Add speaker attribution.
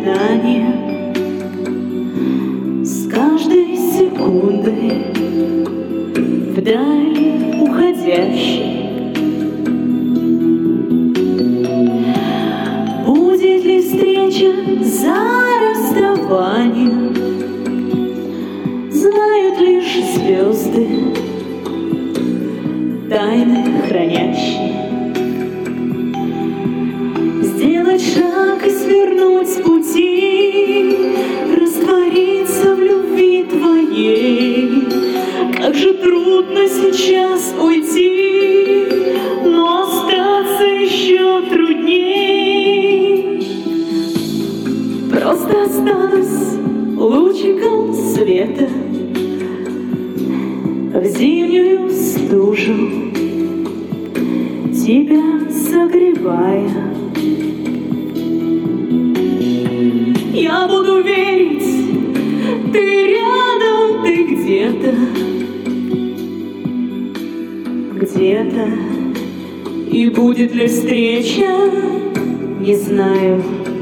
Speaker 1: воспоминания с каждой секундой вдаль уходящей. Будет ли встреча за расставанием, знают лишь звезды, тайны хранящие. Сделать шаг и свернуть с пути, раствориться в любви твоей. Как же трудно сейчас уйти, но остаться еще трудней. Просто останусь лучиком света в зимнюю стужу, тебя согревая. Я буду верить, ты рядом, ты где-то, где-то. И будет ли встреча, не знаю.